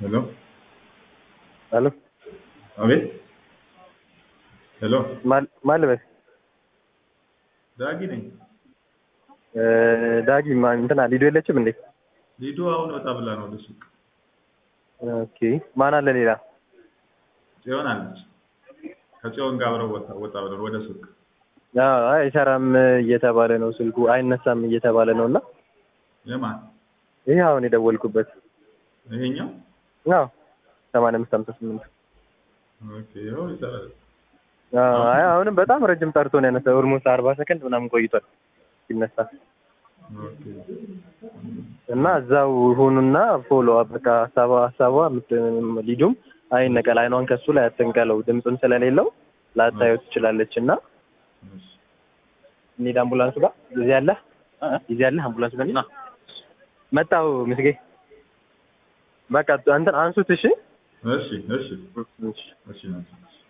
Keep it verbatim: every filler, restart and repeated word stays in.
Hello? Hello? አቤት ሄሎ ማን ማን ልበል? ዳጊ ነኝ። ዳጊ ማን እንትና ሊዶ የለችም እንዴ? ሊዱ አሁን ወጣ ብላ ነው ወደ ሱቅ። ኦኬ ማን አለ ሌላ? ጽዮን አለች። ከጽዮን ጋር አብረው ወጣ ወጣ ብለው ወደ ሱቅ። አዎ አይሰራም እየተባለ ነው ስልኩ አይነሳም እየተባለ ነውና የማን ይሄ አሁን የደወልኩበት ይሄኛው? አዎ ሰማንያ አምስት ሃምሳ ስምንት ኦኬ ያው ይሰራል። አዎ አይ አሁንም በጣም ረጅም ጠርቶ ነው ያነሳው። ኦልሞስት አርባ ሰከንድ ምናምን ቆይቷል ሲነሳ። ኦኬ እና እዛው ሁኑና ፎሎ በቃ ሀሳቧ ሀሳቧ ሊዱም አይነቀል አይኗን ከሱ ላይ አትንቀለው ድምፅም ስለሌለው ላታየው ትችላለች። እና እንሂድ አምቡላንሱ ጋር ጊዜ አለ ጊዜ አለ አምቡላንሱ ጋር መጣው ምስጌ በቃ አንተን አንሱት። እሺ እሺ እሺ እሺ እሺ